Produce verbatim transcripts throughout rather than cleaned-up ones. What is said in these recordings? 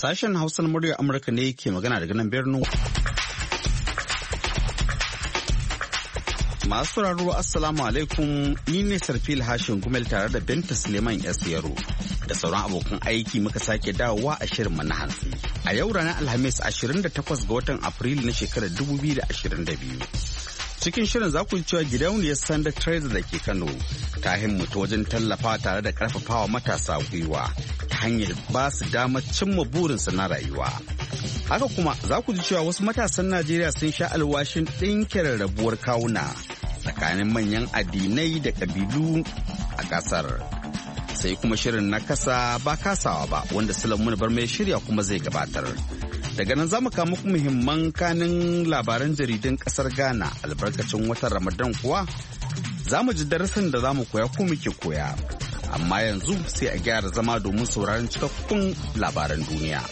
Sashen Hausa na muryar Amurka ne ke magana daga nan birnin. Masu sauraro Assalamu alaikum, ni ne Sarfil Hashin Gumel tare da Binta Suleiman Yasiyaro da sauran abokan aiki muka sake dawowa a shirin na hantsi. A yau ranar Alhamis ashirin da takwas ga watan Afrilu na shekarar dubu biyu da ashirin da biyu. Cikin shirin za ku ji cewa gidauniyar Sanda Trader da ke Kano ta himmatu wajen tallafa tare da karfafawa matasa gwiwa ta hanyar ba su damar cimma burinsu na rayuwa. Haka kuma za ku ji cewa wasu matasan Najeriya sun sha alwashin ɗinke rarrabuwar kawuna tsakanin manyan addinai da ƙabilu a ƙasar. Sai kuma shirin na kasa ba kasawa ba wanda Sulaiman Barma ya shirya kuma zai gabatar. Daga nan za mu kawo muku muhimman kanin labaran jaridun ƙasar Ghana albarkacin watan Ramadan kuwa za mu ji darasin da za mu koya ko muke koya. Amma yanzu sai a gyara zama domin sauraron cikakkun labaran duniya.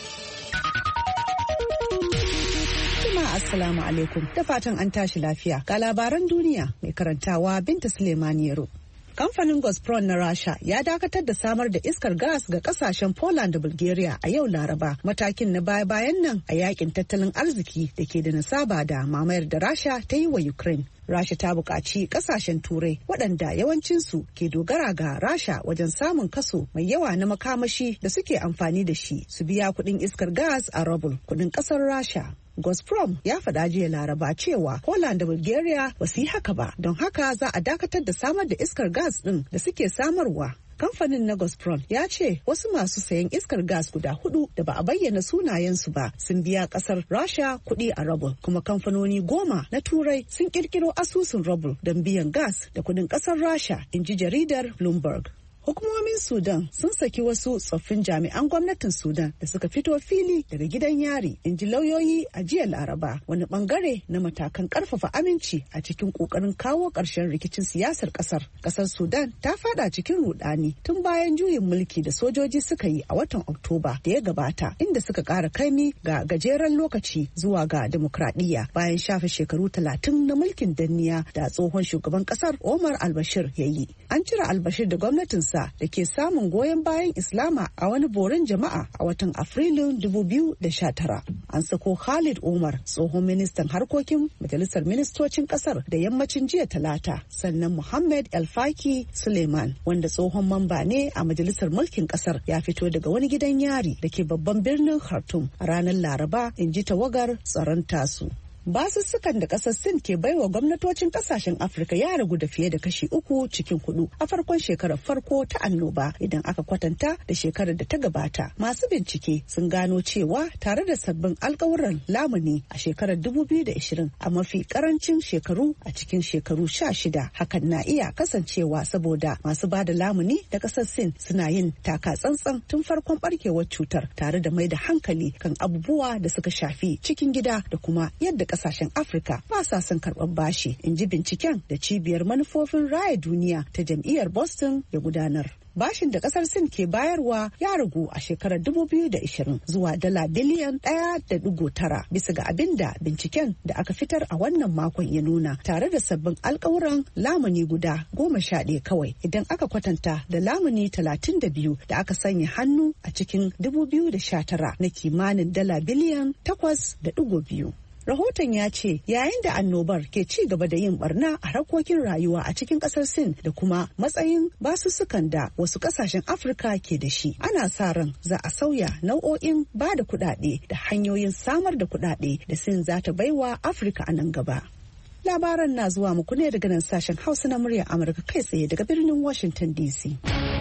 Assalamu alaikum da fatan an tashi lafiya ga labaran duniya mai karantawa Binta Suleiman Yero. Kamfanin Gazprom na Rasha ya dakatar da samar da iskar gas ga kasashen Poland da Bulgaria a yau Laraba, matakin na baya-bayan nan a yakin tattalin arziki da ke da nasaba da mamayar da Rasha ta yi wa Ukraine. Rasha ta buƙaci ƙasashen Turai waɗanda yawancinsu ke dogara ga Rasha wajen samun kaso mai yawa na makamashi da suke amfani da shi su biya kuɗin iskar gas a rubul, kuɗin ƙasar Rasha. Gazprom ya faɗa jiya Laraba cewa Poland da Bulgaria ba su yi haka ba, don haka za a dakatar da samar da iskar gas ɗin da suke samarwa. Kamfanin na Gazprom ya ce wasu masu sayan iskar gas guda hudu da ba a bayyana sunayensu ba sun biya kasar Rasha kuɗi a rubul, kuma kamfanoni goma na Turai sun kirkiro asusun rubul don biyan gas da kuɗin kasar Rasha, in ji jaridar Bloomberg. Hukumomin Sudan sun saki wasu tsoffin jami'an gwamnatin Sudan da suka fito fili daga gidan yari, in ji lauyoyi a jiya Laraba, wani bangare na matakan karfafa aminci a cikin kokarin kawo ƙarshen rikicin siyasar ƙasar. Ƙasar Sudan ta fada cikin rudani tun bayan juyin mulki da sojoji suka yi a watan Oktoba da ya gabata, inda suka ƙara kaimi ga gajeren lokaci zuwa ga demokradiyya bayan shafe shekaru talatin na mulkin danniya da tsohon shugaban ƙasar Omar al-Bashir ya yi. An cire al-Bashir da gwamnatinsa da ke samun goyon bayan Islama a wani borin jama'a a watan Afrilun dubu biyu da sha tara. An sako Khalid Umar, tsohon ministan harkokin majalisar ministocin kasar, da yammacin jiya Talata, sannan Muhammad El Faki Suleiman, wanda tsohon mamba ne a majalisar mulkin kasar, ya fito daga wani gidan yari da ke babban birnin Khartoum a ranar Laraba, in ji tawagar tsaron tasu. Basussukan da kasar Sin ke baiwa gwamnatocin kasashen Afirka ya ragu da fiye da kashi uku cikin hudu a farkon shekarar farko ta annoba idan aka kwatanta da shekarar da ta gabata. Masu bincike sun gano cewa tare da sabbin alkawuran lamuni a shekarar dubu biyu da ashirin a mafi karancin shekaru a cikin shekaru sha shida, hakan na iya kasancewa saboda masu ba da lamuni da kasar Sin suna yin taka tsantsan tun farkon barkewar cutar, tare da mai da hankali kan abubuwa da suka shafi cikin gida da kuma yadda kasashen Afirka ba sa son karɓar bashi, in ji binciken da cibiyar manufofin raya duniya ta jam'iyyar Boston ya gudanar. Bashin da kasar Sin ke bayarwa ya ragu a shekarar dubu biyu da ashirin zuwa dala biliyan ɗaya da digo tara bisa ga abin da binciken da aka fitar a wannan makon ya nuna, tare da sabbin alkawuran lamuni guda goma sha ɗaya kawai idan aka kwatanta da lamuni talatin da biyu da aka sanya hannu a cikin dubu biyu da sha tara na kimanin dala biliyan takwas da digo biyu. Rahoton ya ce yayin da annobar ke ci gaba da yin barna a harkokin rayuwa a cikin kasar Sin da kuma matsayin basussukan da wasu kasashen Afirka ke da shi, ana sa ran za a sauya nau'o'in ba da kuɗaɗe da hanyoyin samar da kuɗaɗe da Sin za ta baiwa Afirka a nan gaba. Labaran na zuwa muku ne daga nan sashen Hausa na muryar Amurka kai tsaye daga birnin Washington D C.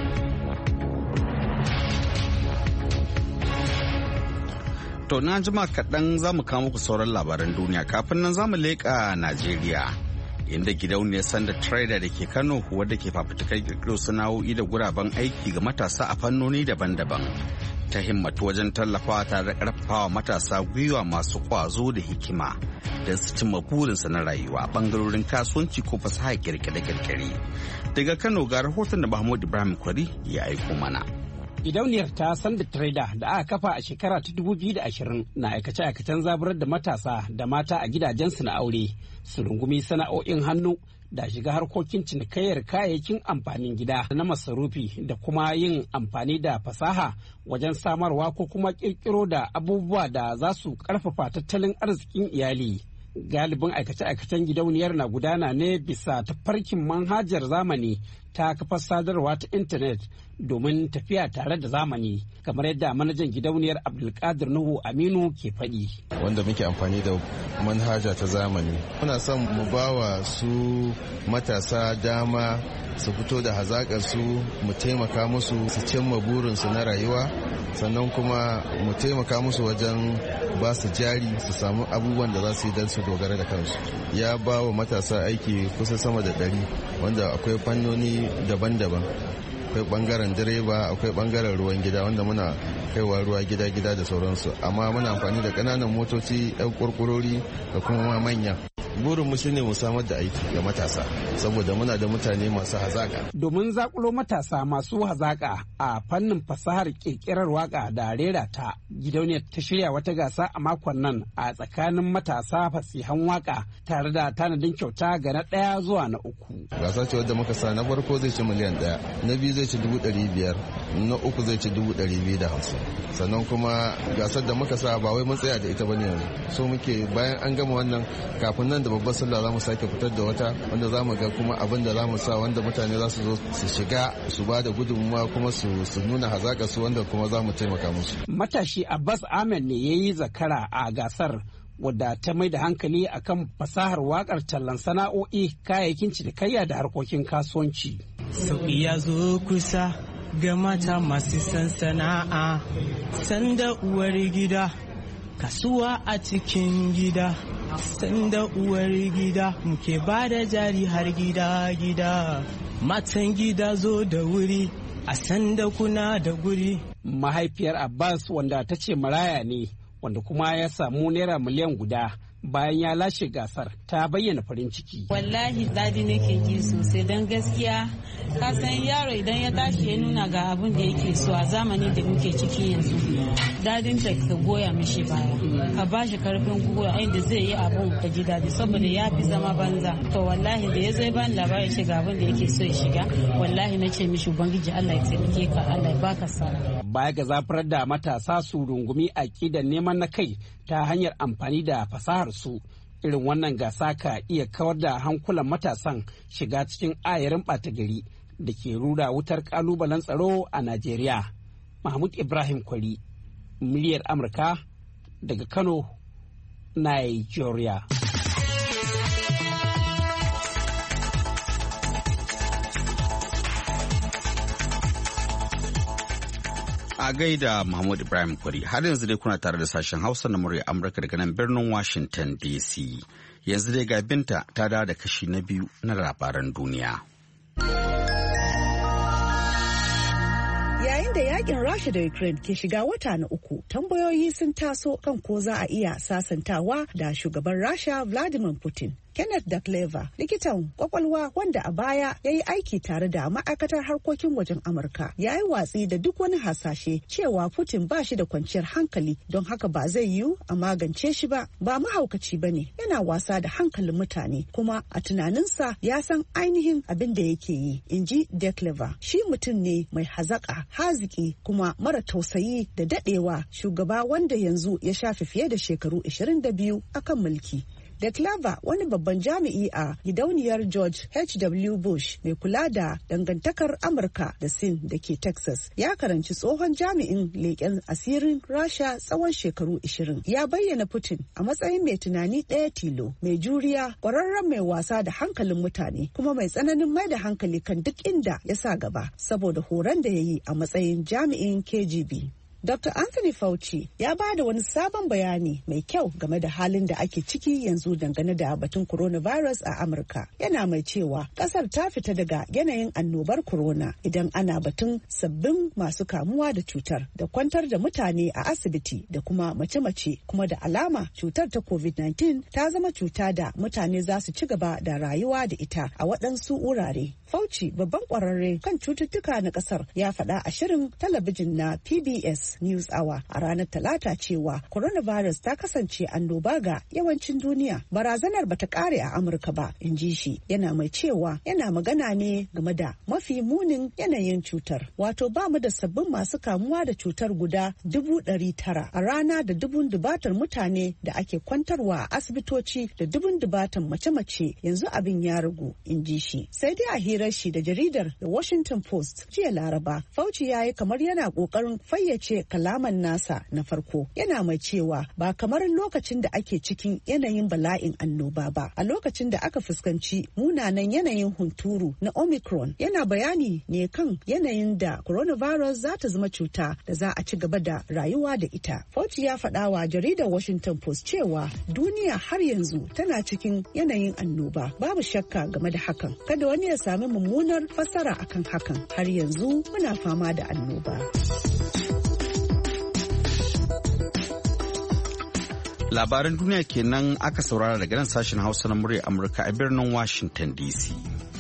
To na jima kaɗan za mu kawo muku sauran labaran duniya, kafin nan za mu leƙa Najeriya, inda gidauniyar Sanda Trader da ke Kano wadda ke fafutukar ƙirƙiro sana'o'i da guraben aiki ga matasa a fannoni daban-daban ta himmatu wajen tallafawa tare da ƙarfafawa matasa gwiwa masu ƙwazo da hikima don su cimma burinsa na rayuwa ɓangarorin kasuwanci ko fasaha ƙirƙire-ƙirƙire. Daga Kano ga rahoton da Mahmud Ibrahim Kwari ya aiko mana. Gidauniyar ta Sanda Trader da aka kafa a shekara ta dubu biyu da ashirin na aikace-aikacen zaburar da matasa da mata a gidajensu na aure su rungumi sana'o'in hannu da shiga harkokin cinikayyar kayayyakin amfanin gida na masarufi da kuma yin amfani da fasaha wajen samarwa ko kuma kirkiro da abubuwa da za su karfafa tattalin arzikin iyali. Galibin aikace-aikacen gidauniyar na gudana ne bisa tafarkin manhajar zamani ta kafar sadarwa ta intanet domin tafiya tare da zamani, kamar yadda manajan gidauniyar Abdulkadir Nuhu Aminu ke faɗi. Wanda muke amfani da manhaja ta zamani. Muna son mu bawa su matasa dama su fito da hazaƙar su, mu taimaka musu su cimma burinsu na rayuwa, sannan kuma mu taimaka musu wajen ba su jari su samu abubuwan da za su yi don su dogara da kansu. Ya ba wa matasa aiki kusa sama da ɗari, wanda akwai fannoni daban-daban. Akwai bangaren direba, akwai bangaren ruwan gida wanda muna kaiwa ruwa gida-gida da sauransu, amma muna amfani da ƙananan motoci, 'yan kurkurori da kuma manya. Burinmu shi ne mu samar da aiki ga matasa, saboda muna da mutane masu hazaƙa. Domin zakulo matasa masu hazaƙa a fannin fasahar ƙirƙirar waƙa da rera ta, gidauniyar ta shirya wata gasa a makon nan a tsakanin matasa fasihan waƙa tare da tanadin kyauta ga na ɗaya zuwa na uku. Gasa ce wadda muka sa, na farko zai ci miliyan ɗaya, na biyu zai ci dubu ɗari biyar, na uku zai ci dubu ɗari biyu da hamsin. Sannan kuma gasar da muka sa ba wai mun tsaya da ita bane yanzu, so muke bayan an gama wannan kafin nan da babbar sallah za mu sake fitar da wata wanda za mu ga kuma abin da za mu sa wanda mutane za su zo su shiga su ba da gudunmuwa kuma su nuna hazaƙa su wanda kuma za mu taimaka musu. Matashi Abbas Ahmed ne ya yi zakara a gasar wadda ta mai da hankali akan fasahar wakar tallan sana'o'i, kayayyakin cinikayya da harkokin kasuwanci. Sauƙi ya zo kusa ga mata masu san sana'a, sanda uwar gida, kasuwa a cikin gida, sanda uwar gida, muke ba da jari har gida gida, matan gida zo da wuri, a sanda kuna da guri. Mahaifiyar Abbas wanda ta ce maraya ne, wanda kuma ya samu naira miliyan guda bayan ya lashe gasar, ta bayyana farin ciki. Wallahi dadi nake ji sosai don gaskiya ka san yaro idan ya tashi ya nuna ga abin da yake so a zamanin da muke ciki yanzu, dadin ta ka goya mishi baya, ka ba shi karfin gwiwa inda zai yi abin ka ji dadi, saboda ya fi zama banza. To wallahi da ya zai bani labarin shiga abin da yake so ya shiga, wallahi na ce mishi ubangiji Allah ya taimake ka, Allah ya baka sa'a. Baya ga zafarar da matasa su rungumi aƙidar neman na kai ta hanyar amfani da fasahar su, irin wannan gasa ka iya kawar da hankulan matasan shiga cikin ayarin ɓata gari da ke rura wutar ƙalubalen tsaro a Najeriya. Mahmud Ibrahim Kwari, muryar Amurka daga Kano, Nigeria. A gaida Mahmud Ibrahim Kwari, har yanzu dai kuna tare da sashen Hausa na murya Amurka daga nan birnin Washington D C. Yanzu dai ga Binta ta dawo da kashi na biyu na labaran duniya. Yayin da yakin Rasha da Ukraine ke shiga wata na uku, tambayoyi sun taso kan ko za a iya sasantawa da shugaban Rasha Vladimir Putin. Kenneth Dakleva, likitan kwakwalwa wanda a baya ya yi aiki tare da ma'aikatar harkokin wajen Amurka, ya yi watsi da duk wani hasashe cewa Putin ba shi da kwanciyar hankali, don haka ba zai yiwu a magance shi ba. Ba mahaukaci ba ne, yana wasa da hankalin mutane, kuma a tunaninsa ya san ainihin abin da yake yi, in ji Dakleva. Shi mutum ne mai hazaka, haziki, kuma mara tausayi da dadewa, shugaba wanda yanzu ya shafe fiye da shekaru ashirin da biyu akan mulki. Dakleva, wani babban jami'i a gidauniyar George H W Bush mai kula da dangantakar Amurka da Sin da ke Texas, ya karanci tsohon jami'in leƙen asirin Rasha tsawon shekaru ashirin. Ya bayyana Putin a matsayin mai tunani ɗaya tilo, mai juriya, ƙwararren mai wasa da hankalin mutane, kuma mai tsananin mai da hankali kan duk inda ya sa gaba, saboda horon da ya yi a matsayin jami'in K G B. Doctor Anthony Fauci ya ba da wani sabon bayani mai kyau game da halin da ake ciki yanzu dangane da batun coronavirus a Amurka. Yana mai cewa kasar ta fita daga yanayin annobar corona idan ana batun sabbin masu kamuwa da cutar da kwantar da mutane a asibiti da kuma mace-mace, kuma da alama cutar ta covid nineteen ta zama cuta da mutane za su ci gaba da rayuwa da ita a waɗansu wurare. Fauci, babban ƙwararre kan cututtuka na ƙasar, ya faɗa a shirin talabijin na P B S News Hour a ranar Talata cewa coronavirus ta kasance annoba ga yawancin duniya. Barazanar bata kare a Amurka ba, in ji shi, yana mai cewa yana magana ne game da mafi munin yanayin cutar. Wato ba mu da sabbin masu kamuwa da cutar guda dubu ɗari tara a rana da dubun dubatar mutane da ake kwantarwa a asibitoci da dubun dubatan mace-mace, yanzu abin ya ragu, in ji shi. Sai dai a hirar shi da jaridar The Washington Post jiya Laraba, Fauci ya yi kamar yana kokarin fayyace kalaman nasa na farko, yana mai cewa ba kamar lokacin da ake cikin yanayin bala'in annoba ba. A lokacin da aka fuskanci munanan yanayin hunturu na Omicron, yana bayani ne kan yanayin da coronavirus za ta zama cuta da za a ci gaba da rayuwa da ita. Fauci ya faɗa wa jaridar Washington Post cewa duniya har yanzu tana cikin yanayin annoba. Babu shakka game da hakan. Kada wani ya sami mummunar fassara akan hakan. Har yanzu muna fama da annoba. Labaran duniya kenan aka saurara daga nan sashen Hausa na murya Amurka a birnin Washington D C.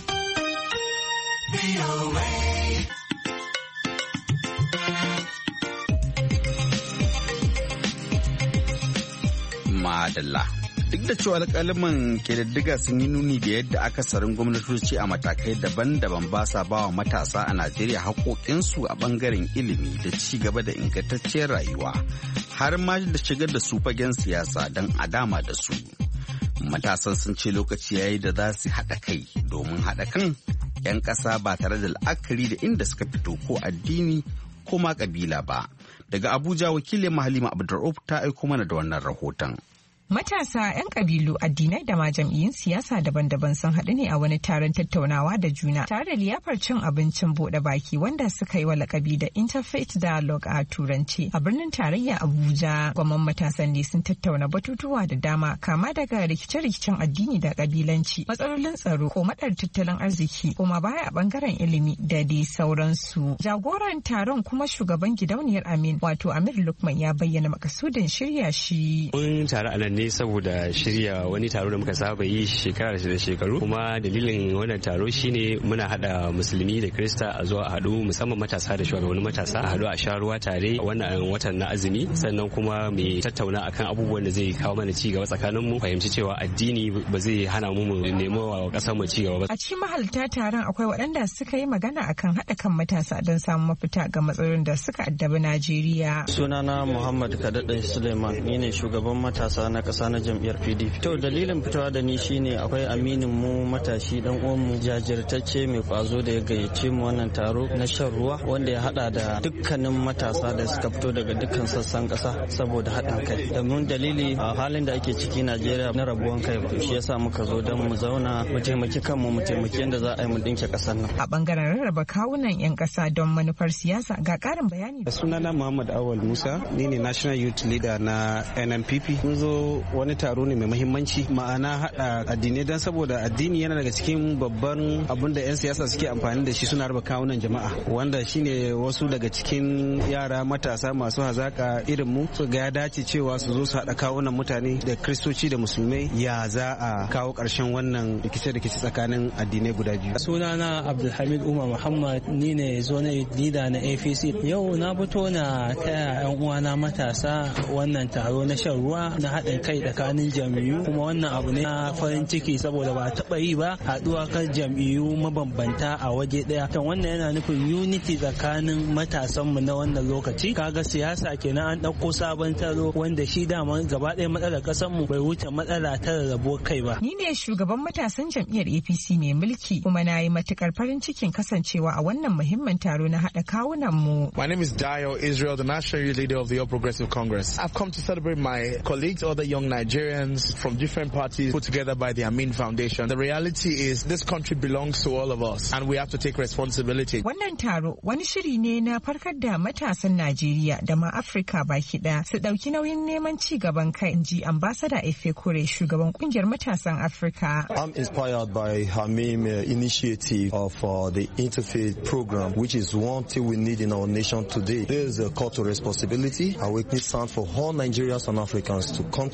Madalla. Duk da cewa alƙaliman ƙididdiga sun yi nuni da yadda akasarin gwamnatoci a matakai daban-daban ba sa ba wa matasa a Najeriya haƙoƙinsu a ɓangaren ilimi da ci gaba da ingantacciyar rayuwa, har ma da shigar da su fagen siyasa don a dama da su. Matasan sun ce lokaci yayi da za su haɗa kai domin haɗa kan 'yan ƙasa ba tare da la'akari da inda suka fito ko addini ko ma ƙabila ba. Daga Abuja, wakilin Halima Abdur'uf ta aiko mana da wannan rahoton. Matasa 'yan kabilu, addinai da ma jam'iyyun siyasa daban-daban sun haɗu ne a wani taron tattaunawa da juna tare da liyafar cin abincin buɗe baki wanda suka yi wa lakabi da Interfaith Dialogue a Turanci a birnin tarayya Abuja. Gwamman matasan ne sun tattauna batutuwa da dama, kama daga rikice-rikicen addini da kabilanci, matsalolin tsaro ko madar tattalin arziki, kuma baya a bangaren ilimi da dai sauransu. Jagoran taron kuma shugaban gidauniyar Amin wato Amir Lukman ya bayyana makasudin shirya shi. ne saboda shirya wani taro da muka saba yi shekara da shekaru, kuma dalilin wannan taro shine muna hada musulmi da krista a zuwa a haɗu, musamman matasa da shugabannin matasa a haɗu a sha ruwa tare wannan watan na azumi, sannan kuma mu tattauna akan abubuwan da zai kawo mana ci gaba tsakanin mu, fahimci cewa addini ba zai hana mu mu nemo wa kasar mu ci gaba ba. A cikin mahalarta taron akwai waɗanda suka yi magana akan haɗa kan matasa don samun mafita ga matsalolin da suka addabi Najeriya. Sunana Muhammad Kadadin Suleiman, ni ne shugaban matasa na kasa na jam'iyyar P D P. To dalilin fitowa da ni shine akwai aminin mu matashi dan uwan mu jajirtacce mai kwazo da ya gayyace mu wannan taro na shan ruwa, wanda ya hada da dukkanin matasa da suka fito daga dukkan sassan kasa saboda haɗin kai. Domin dalili a halin da ake ciki Najeriya na rabuwan kai ba, shi yasa muka zo don mu zauna mu taimaki kanmu mu taimaki yadda za a yi mu dinke kasar nan. A bangaren rarraba kawunan yan kasa don manufar siyasa ga karin bayani. Sunana Muhammad Awal Musa, ni ne National Youth Leader na N N P P. Mun zo wani taro ne mai muhimmanci, ma'ana hada addinai, don saboda addini yana daga cikin babban abin da 'yan siyasa suke amfani da shi suna raba kawunan jama'a, wanda shine wasu daga cikin yara matasa masu hazaka irin mu su ga ya dace cewa su zo su hada kawunan mutane da kristoci da musulmai, ya za a kawo karshen wannan rikice-rikice tsakanin addinai guda biyu. Sunana Abdulhamid Umar Muhammad, ni ne zone leader na A P C. Yau na fito na taya 'yan uwana matasa wannan taro na shan ruwa na haɗin kai tsakanin jam'iyyu, kuma wannan abu ne na farin ciki saboda ba taɓa yi ba haɗuwa kan jam'iyyu mabambanta a waje ɗaya. Kan wannan yana nufin unity tsakanin matasanmu na wannan lokaci. Kaga siyasa kenan an ɗauko sabon taro wanda shi dama gaba ɗaya matsalar ƙasar mu bai wuce matsala ta rarrabuwar kai ba. Ni ne shugaban matasan jam'iyyar A P C mai mulki, kuma na yi matukar farin cikin kasancewa a wannan muhimmin taro na haɗa kawunan mu. My name is Dayo Israel, the National Youth Leader of the All Progressive Congress. I've come to celebrate my colleagues, other young Nigerians from different parties put together by the Amin Foundation. The reality is this country belongs to all of us and we have to take responsibility. Wannan taro wani shiri ne na farkar da matasan Najeriya da ma Afirka baki ɗaya su ɗauki nauyin neman ci gaban kai, inji Ambassador Efe Kure, shugaban kungiyar matasan Afirka. I'm inspired by Hamim uh, initiative of uh, the Interfaith program, which is one thing we need in our nation today. There is a call to responsibility, awakening sound for all Nigerians and Africans to come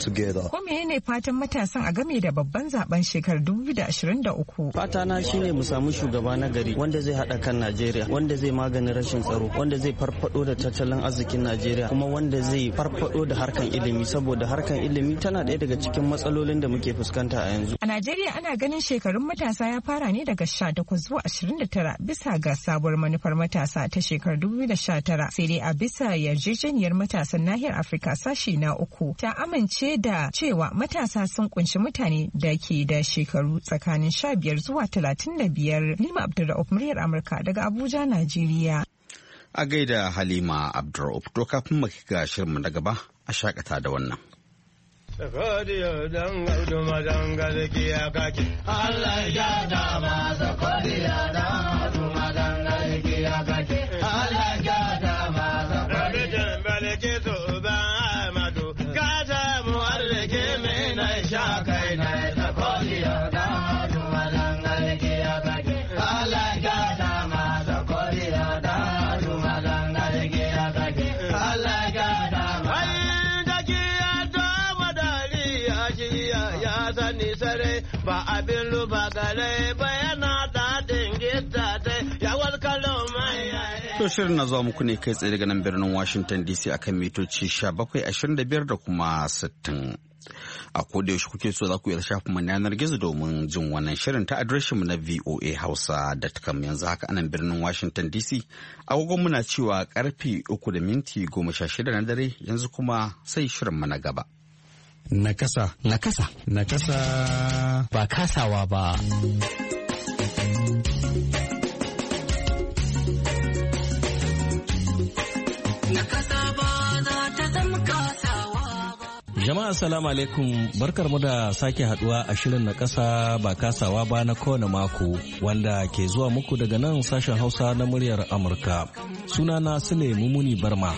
together. Ko menene fatan matasan a game da babban zaben shekarar dubu biyu da ashirin da uku? Fata na shine mu samu shugaba na gari wanda zai hada kan Najeriya, wanda zai magani rashin tsaro, wanda zai farfado da tattalin arzikin Najeriya, kuma wanda zai farfado da harkan ilimi, saboda harkan ilimi tana ɗaya daga cikin matsalolin da muke fuskanta a yanzu. A Najeriya ana ganin shekarun matasa ya fara ne daga sha takwas zuwa ashirin da tara bisa ga sabuwar manufar matasa ta shekarar dubu biyu da sha tara, sai dai a bisa yarjejeniyar matasan nahiyar Afirka sashi na uku ta amince da cewa matasa sun kunshi mutane da ke da shekaru tsakanin sha biyar zuwa talatin da biyar. Halima Abdulra'uf, muryar Amurka daga Abuja, Najeriya. A gaida Halima Abdulra'uf, to kafin mu ga shirinmu na gaba a shakata da wannan. Sakodiyo dangal duma dangal kiya kake. Allah ya dama sakodiyo dangal duma dangal kiya kake. Allah ya dama sakodiyo. Dembele ke so ba amadu. Gaza mu arke me na shakai na sakodiyo dangal duma dangal kiya kake. Allah ya dama sakodiyo dangal duma dangal kiya kake. Allah ya dama. Ya sani sare ba abin luba gare ba yana daɗin gita ta yawar kalon mai. To shirin na zuwa muku ne kai tsaye daga nan birnin Washington D C akan mitoci sha bakwai ashirin da biyar da kuma sittin. A koda yaushe kuke so za ku iya shafin mu yanar gizo domin jin wannan shirin ta adireshin mu na v o a hausa dot com. Yanzu haka anan birnin Washington D C agogon muna cewa karfe uku da minti goma sha shida na dare, yanzu kuma sai shirin mu na gaba. Nakasa. Nakasa. Nakasa. Ba kasawa ba. Nakasa ba za ta zama kasawa ba. Jama'a salamu alaikum, barkar mu da sake haduwa a shirin Nakasa ba kasawa ba na kowane mako wanda ke zuwa muku daga nan sashen Hausa na muryar Amurka. Sunana Sule Mumuni Barma.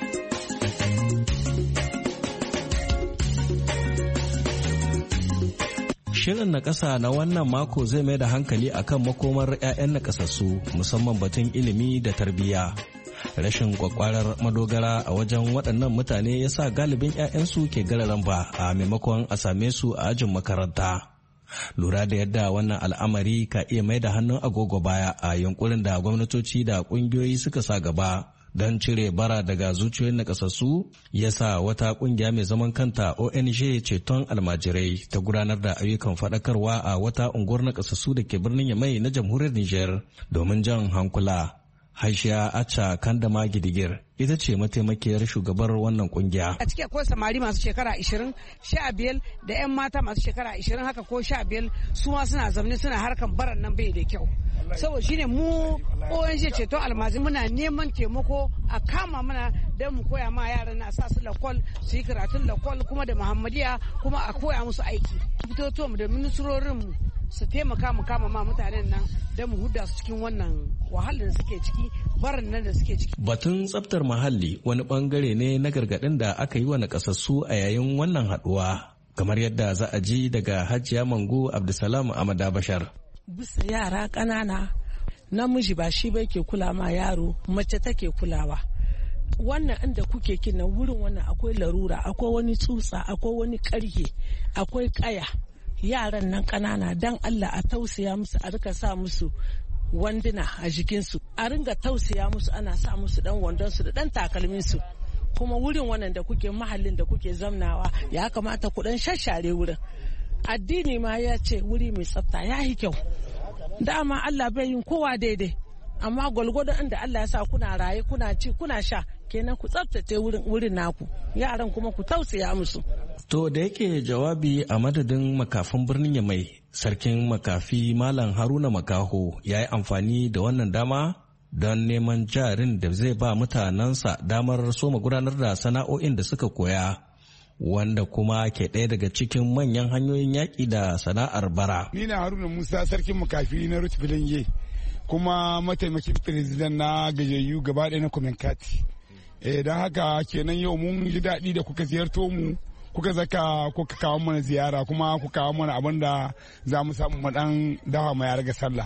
Shirin na ƙasa na wannan mako zai mai da hankali akan makomar 'ya'yan nakasassu, musamman batun ilimi da tarbiyya. Rashin kwakwarar madogara a wajen waɗannan mutane ya sa galibin 'ya'yansu ke gararan ba a maimakon a same su a ajin makaranta. Lura da yadda wannan al'amari ka iya mai da hannun agogo baya a yunkurin da gwamnatoci da ƙungiyoyi suka sa gaba don cire bara daga zuciyoyin nakasassu, ya sa wata kungiya mai zaman kanta O N G ceton almajirai ta gudanar da ayyukan faɗakarwa a wata unguwar nakasassu da ke birnin Yamai na jamhuriyar Nijar domin jan hankula. Haishiya Acha Kandama Gidigir ita ce mataimakiyar shugabar wannan kungiya. A cikin akwai samari masu shekara ashirin, sha biyar da 'yan mata masu shekara ashirin haka ko sha biyar su ma suna zamani suna harkan baran nan bai da kyau. Saboda shine mu O N G ceto almazi muna neman taimako a kama mana don mu koya ma yaran na sa su lakwal su yi karatun lakwal kuma da Muhammadiya kuma a koya musu aiki. Fitoto mu da ministrorin mu su taimaka mu kama ma mutanen nan don mu huda su cikin wannan wahalar da suke ciki, barin nan da suke ciki. Batun tsaftar muhalli wani bangare ne na gargadin da aka yi wa nakasassu a yayin wannan haduwa, kamar yadda za a ji daga Hajiya Mangu Abdulsalam Amada Bashar. Bisa yara ƙanana namiji ba shi bai ke kula ma yaro, mace take kulawa. Wannan inda kuke kinan wurin wannan akwai larura, akwai wani tsutsa, akwai wani ƙarhe, akwai ƙaya. Yaran nan ƙanana dan Allah a tausaya musu, a rika sa musu wanduna a jikinsu, a ringa tausaya musu, ana sa musu dan wandonsu da dan takalminsu. Kuma wurin wannan da kuke mahallin da kuke zamnawa ya kamata ku dan shashare wurin. Addini ma ya ce wuri mai tsafta ya yi kyau. Dama Allah bai yin kowa daidai, amma gwalgwadon inda Allah ya sa kuna raye kuna ci kuna sha kenan ku tsaftace wurin wurin naku, yaran kuma ku tausaya musu. To da yake jawabi a madadin makafin birnin Yamai, sarkin makafi Malam Haruna Makaho ya yi amfani da wannan dama don neman jarin da zai ba mutanensa damar soma gudanar da sana'o'in da suka koya, wanda kuma ke ɗaya daga cikin manyan hanyoyin yaƙi da sana'ar bara. Ni na Haruna Musa, sarkin makafi na Ruth Filinge, kuma mataimakin firizidan na gajiyayyu gaba ɗaya na Komenkati. Eh, don haka kenan yau mun ji daɗi da kuka ziyarto mu, kuka zaka kuka kawo mana ziyara, kuma kuka kawo mana abin da za mu samu maɗan dawa mai yarga sallah.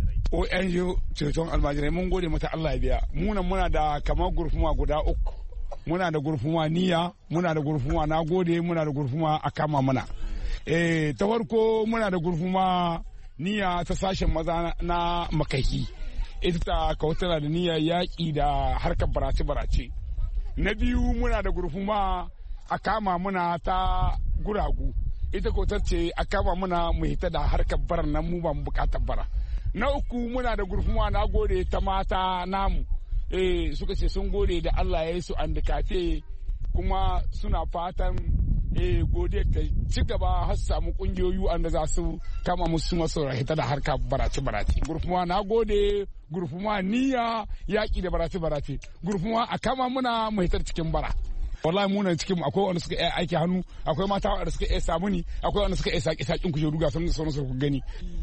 O N G ceton almajirai mun gode mata Allah ya biya. Munan muna da kamar gurfuma guda uku muna da gurfuma niyya, muna da gurfuma na gode, muna da gurfuma a kama mana. Eh, ta farko muna da gurfuma niyya ta sashen maza na makahi. Ita ta kawtana da niyyar yaƙi da harkar barace-barace. Na biyu muna da gurfuma a kama muna ta guragu. Ita ko ce a kama muna mu hita da harkar bara nan mu ba mu bukatar bara. Na uku muna da gurfuma na gode ta mata namu. Eh, suka ce sun gode da Allah ya yi su andikate kuma suna fatan eh gode ta ci gaba har samu kungiyoyi wanda za su kama musu masu rahita da harka barace barace. Gurfuma na gode, gurfuma niyya yaki da barace barace. Gurfuma a kama muna mu hitar cikin bara. Wallahi mu na cikin akwai wanda suka iya aiki hannu, akwai mata wanda suka iya samuni, akwai wanda suka iya saki sakin kujeru ga sun sun ku gani.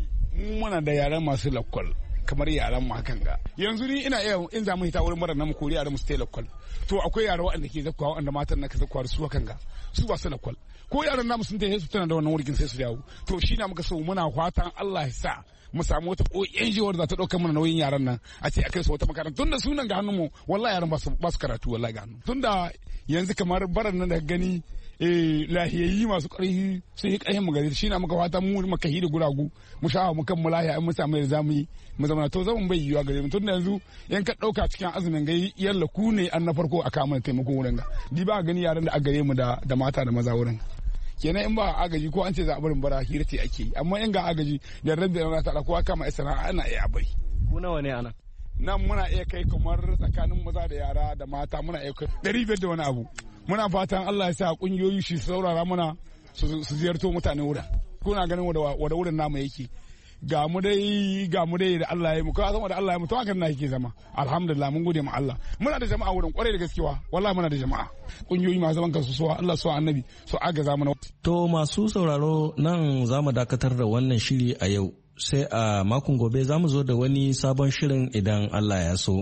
Mu muna da yaran masu lakwal kamar yaran mu hakan ga. Yanzu ni ina iya in za mu hita wurin mara na mu kori yaran mu su lakwal. To akwai yara waɗanda ke zakkuwa waɗanda matan na ka zakkuwa su hakan ga. Su ba su lakwal. Ko yaran namu sun tafi su tana da wannan wurin sai su dawo. To shi na muka so muna fatan Allah ya sa mu samu wata ƙoƙin jiwar za ta ɗaukar mana nauyin yaran nan a ce a kai su wata makaranta tunda sunan ga hannun mu wallahi yaran ba su karatu wallahi ga hannu tunda yanzu kamar baran nan da gani eh lahiyayi masu ƙarfi sun yi ƙarfin magana shi na muka fata mu muka hi da guragu mu sha mu kan mu lahiya in mu samu da zamu yi mu zama to zaman bai yiwa gare mu tunda yanzu yan ka ɗauka cikin azumin gai yalla ku ne an na farko a kama taimako wurin ga di ba gani yaran da a gare mu da da mata da maza wurin kenan in ba agaji ko an ce za a barin bara hira ce ake amma in ga agaji da rabbi da ta ko kama sana'a ana iya bari ku nawa ne ana nan muna iya kai kamar tsakanin maza da yara da mata muna iya kai ɗari biyar da wani abu muna fatan Allah ya sa kungiyoyi shi saurara muna su ziyarto mutane wurin kuna ganin wada wurin namu yake ga mu dai ga mu dai da Allah ya yi mu ka zama da Allah ya mu to hakan na yake zama alhamdulillah mun gode ma Allah muna da jama'a wurin kwarai da gaskiya wallahi muna da jama'a kungiyoyi masu zaman kansu suwa Allah suwa annabi su agaza mana. To masu sauraro nan za mu dakatar da wannan shiri a yau sai a makon gobe za mu zo da wani sabon shirin idan Allah ya so.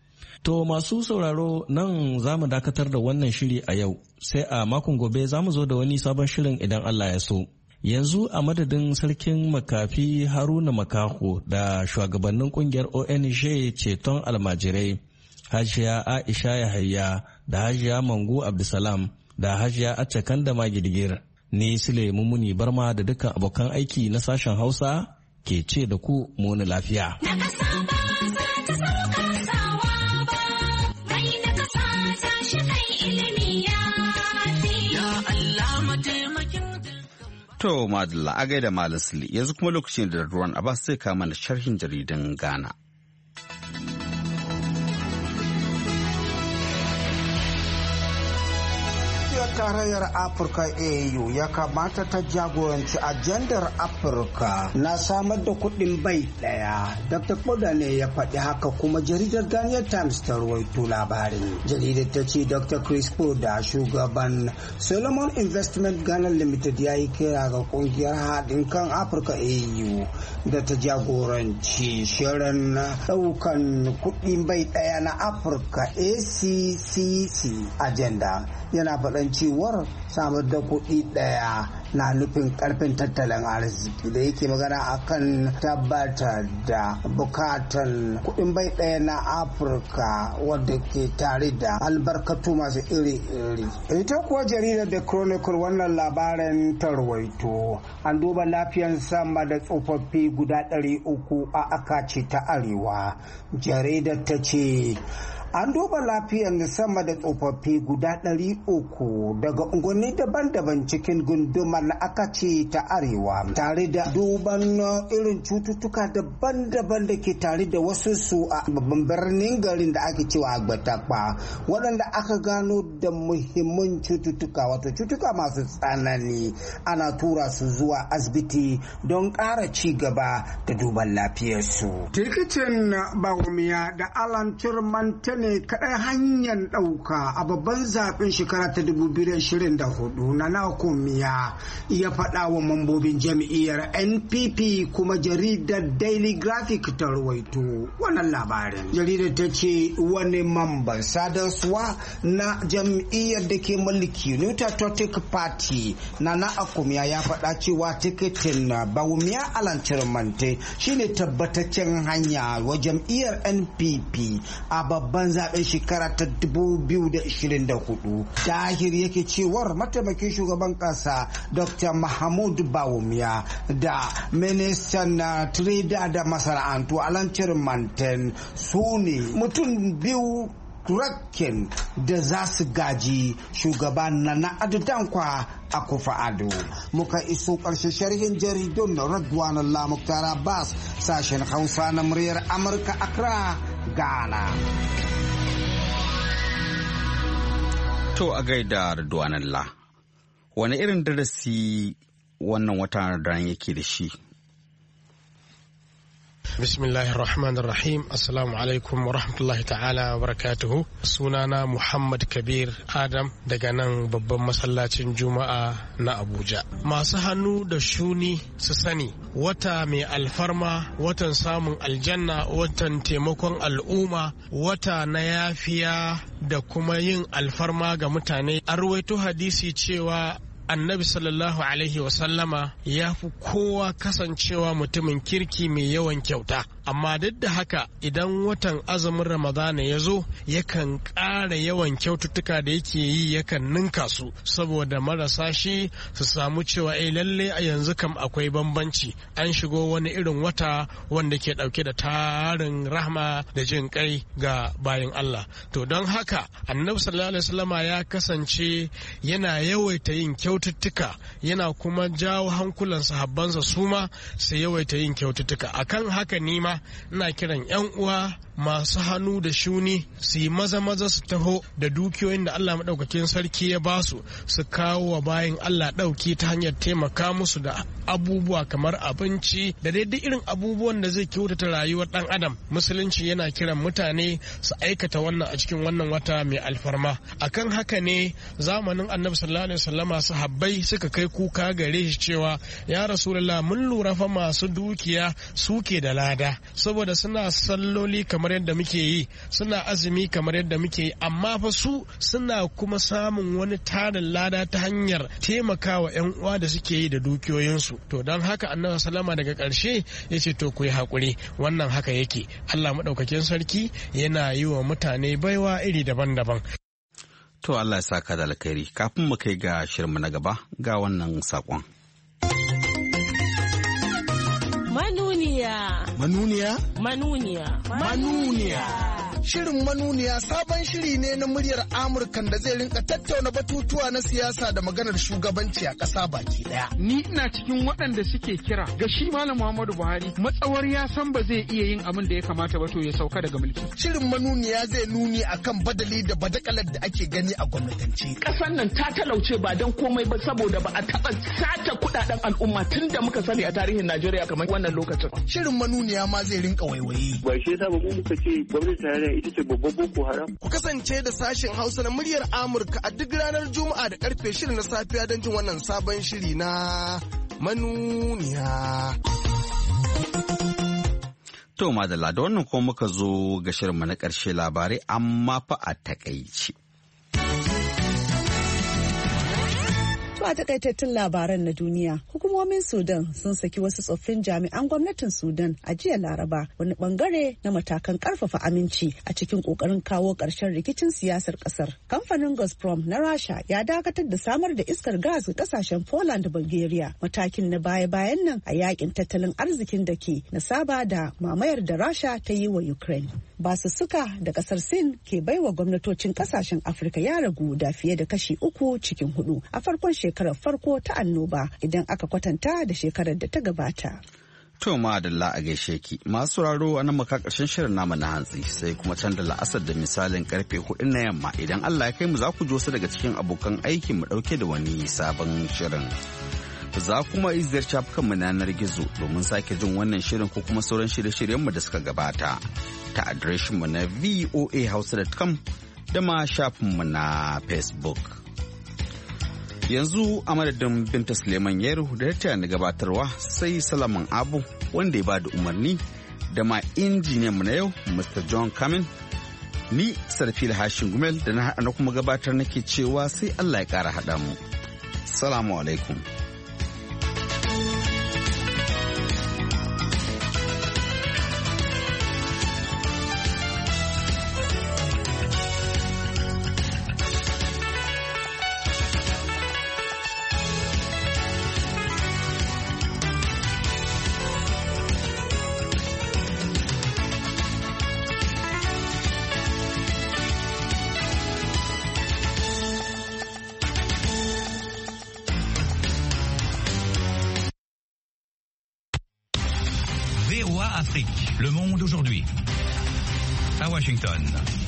To masu sauraro nan za mu dakatar da wannan shiri a yau sai a makon gobe za mu zo da wani sabon shirin idan Allah ya so. Yanzu a madadin sarkin makafi Haruna Makaho da shugabannin kungiyar O N G ceton almajirai Hajiya Aisha Yahaya da Hajiya Mangu Abdulsalam da Hajiya Acakan da Magidigir ni Sule Mumuni Barma da dukkan abokan aiki na sashen Hausa ke ce da ku muni lafiya. To Madalla a gaida Malam Sule yanzu kuma lokacin da Ruwan Abbas sai kama da sharhin jaridan Ghana. Tarayyar Afirka A U ya kamata ta jagoranci ajandar Afirka na samar da kuɗin bai ɗaya. Doctor Koda ne ya faɗi haka kuma jaridar Ghanaian Times ta rawaito labarin. Jaridar ta ce Doctor Chris Koda shugaban Solomon Investment Ghana Limited ya yi kira ga kungiyar haɗin kan Afirka A U da ta jagoranci shirin ɗaukan kuɗin bai ɗaya na Afirka A C C C agenda. Yana faɗan cewar samar da kuɗi ɗaya na nufin ƙarfin tattalin arziki da yake magana akan tabbatar da bukatan kuɗin bai ɗaya na Afirka wadda ke tare da albarkatu masu iri-iri. Ita kuwa jaridar The Chronicle wannan labarin tarwaito an duba lafiyan sama da tsofaffi guda ɗari uku a Akaci ta Arewa. Jaridar ta ce an duba lafiyar sama da tsofaffi guda ɗari uku daga unguwanni daban-daban cikin gundumar na Akaci ta Arewa tare da duban irin cututtuka daban-daban da ke tare da wasu su a babban birnin garin da ake cewa Agbatakpa waɗanda aka gano da muhimman cututtuka wato cututtuka masu tsanani ana tura su zuwa asibiti don ƙara ci gaba da duban lafiyarsu. Tikitin Bawumiya da Alan Turmanta ne kaɗai hanyar ɗauka a babban zaɓen shekara ta dubu biyu da ashirin da hudu na Nakumiya ya faɗa wa mambobin jam'iyyar N P P kuma jaridar Daily Graphic ta rawaito wannan labarin. Jaridar ta ce wani mamban sadarwa na jam'iyyar da ke mulki New Patriotic Party na Nakumiya ya faɗa cewa tikitin Bawumiya Alan Chirmante shine tabbataccen hanya wa jam'iyyar N P P a babban zaben shekara ta dubu biyu da ishirin da hudu. Dahir yake cewar mataimakin shugaban kasa Dr. Mahmud Bawumia da ministan na Trade da masana'antu Alan Manten su ne mutum biyu rakken da za su gaji shugaban na Ado Dankwa Akufo-Addo. Muka iso ƙarshen sharhin jaridun Radwan Allah Muktar Abbas, sashen Hausa na muryar Amurka, Accra, Ghana. To a gaida Radwan Allah, wani irin darasi wannan watan Ramadan yake da shi? Bismillahir Rahmanir Rahim. Assalamu alaikum wa rahmatullahi ta'ala wa barakatuhu. Sunana Muhammad Kabir Adam daga nan babban masallacin Juma'a na Abuja. Masu hannu da shuni su sani wata mai alfarma, watan samun aljanna, watan taimakon al'umma, wata na yafiya da kuma yin alfarma ga mutane. An ruwaito hadisi cewa Annabi sallallahu alaihi wasallama ya fi kowa kasancewa mutumin kirki mai yawan kyauta, amma duk da haka idan watan azumin Ramadana ya zo yakan ƙara yawan kyaututtuka da yake yi, yakan ninka su saboda marasa shi su samu cewa eh lalle a yanzu kam akwai bambanci, an shigo wani irin wata wanda ke ɗauke da tarin rahma da jin kai ga bayin Allah. To don haka Annabi sallallahu alaihi wasallama ya kasance yana yawaita yin kyau kyaututtuka, yana kuma jawo hankulan sahabbansa su ma su yawaita yin kyaututtuka. Akan haka nima ina kiran yan uwa masu hannu da shuni su yi maza maza su taho da dukiyoyin da Allah maɗaukakin sarki ya ba su su kawo wa bayan Allah ɗauki ta hanyar taimaka musu da abubuwa kamar abinci da daidai irin abubuwan da zai kyautata rayuwar ɗan adam. Musulunci yana kiran mutane su aikata wannan a cikin wannan wata mai alfarma. Akan haka ne zamanin Annabi sallallahu alaihi wasallama sahabbai suka kai kuka gare shi cewa ya Rasulullah, mun lura fa masu dukiya suke da lada saboda suna salloli kamar yadda muke yi, suna azumi kamar yadda muke yi, amma fa su suna kuma samun wani tarin lada ta hanyar taimakawa yan uwa da suke yi da dukiyoyinsu. To don haka Annabi sallama daga ƙarshe ya ce to ku yi haƙuri, wannan haka yake. Allah maɗaukakin sarki yana yi wa mutane baiwa iri daban-daban. To Allah ya saka da alkhairi. Kafin mu kai ga shirinmu na gaba ga wannan saƙon. Manuniya. Manuniya? Manuniya. Manuniya. Shirin Manuniya sabon shiri ne na muryar Amurkan da zai rinka tattauna batutuwa na siyasa da maganar shugabanci a ƙasa baki ɗaya. Ni ina cikin waɗanda suke kira ga shi Malam Muhammadu Buhari matsawar ya san ba zai iya yin abin da ya kamata ba to ya sauka daga mulki. Shirin Manuniya zai nuni akan badali da badakalar da ake gani a gwamnatance. Ƙasar nan ta talauce ba don komai ba saboda ba a taɓa sace kuɗaɗen al'umma tun da muka sani a tarihin Najeriya kamar wannan lokacin. Shirin Manuniya ma zai rinka waiwaye. Ba shi yasa ba mu muka ce gwamnati tarayya ita ce babban boko haram. Ku kasance da sashen Hausa na muryar Amurka a duk ranar Juma'a da karfe shirin na safiya don jin wannan sabon shiri na Manuniya. To madalla da wannan kuma muka zo ga shirinmu na ƙarshe labarai amma fa a takaici. To a takaitattun labaran na duniya, hukumomin Sudan sun saki wasu tsoffin jami'an gwamnatin Sudan a jiya Laraba, wani bangare na matakan karfafa aminci a cikin kokarin kawo ƙarshen rikicin siyasar ƙasar. Kamfanin Gazprom na Rasha ya dakatar da samar da iskar gas ga kasashen Poland da Bulgaria, matakin na baya-bayan nan a yakin tattalin arzikin da ke nasaba da mamayar da Rasha ta yi wa Ukraine. Basussuka da kasar Sin ke baiwa gwamnatocin kasashen Afirka ya ragu da fiye da kashi uku cikin hudu a farkon shekarar farko ta annoba idan aka kwatanta da shekarar da ta gabata. To madalla a gaishe ki masu sauraro a nan maka karshen shirin namu na hantsi sai kuma can da la'asar da misalin karfe hudu na yamma idan Allah ya kai mu za ku ji wasu daga cikin abokan aikin mu dauke da wani sabon shirin. Za kuma yi ziyarci shafukanmu na yanar gizo domin sake jin wannan shirin ko kuma sauran shirye-shiryenmu da suka gabata ta adireshinmu na voa hausa dot com da ma shafinmu na Facebook. Yanzu a madadin Binta Suleiman Yero da ta na gabatarwa sai Salaman Abu wanda ya ba da umarni da ma injiniyanmu na yau Mister John Kamin. Ni Sarfil Hashin Gumel da na kuma gabatar nake cewa sai Allah ya ƙara haɗa mu. Salamu alaikum. V O A Afrique, Le Monde aujourd'hui. À Washington.